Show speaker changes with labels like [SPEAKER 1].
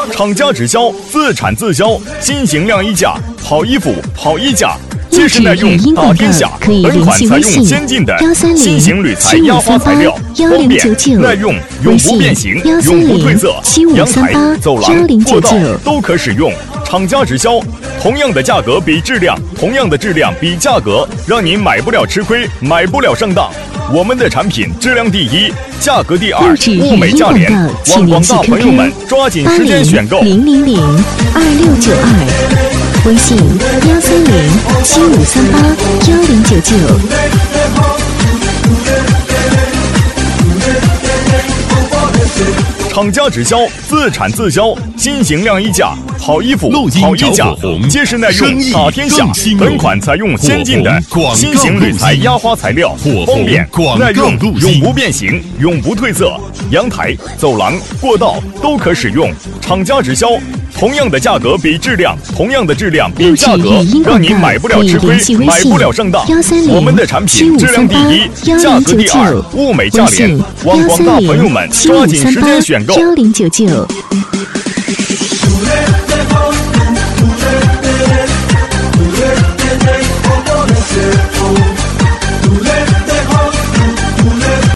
[SPEAKER 1] 厂家直销，自产自销，新型晾衣架、好衣服、好衣架。结实耐用，打天下。本款采用先进的新型铝材压花材料，方便耐用，永不变形，永不褪色。阳台、走廊、过道都可使用。厂家直销，同样的价格比质量，同样的质量比价格，让您买不了吃亏，买不了上当。我们的产品质量第一，价格第二，物美价廉。望广大朋友们抓紧时间选购。
[SPEAKER 2] 0002692，微信13075381099。
[SPEAKER 1] 厂家直销，自产自销，新型晾衣架、好衣服、好衣架，结实耐用，打天下。本款采用先进的新型铝材压花材料，方便耐用，永不变形，永不褪色。阳台、走廊、过道都可使用。厂家直销，同样的价格比质量，同样的质量比价格，让您买不了吃亏，买不了上当。我们的产品质量第一，价格第二，物美价廉。望广大朋友们抓紧时间选购。
[SPEAKER 2] 1099。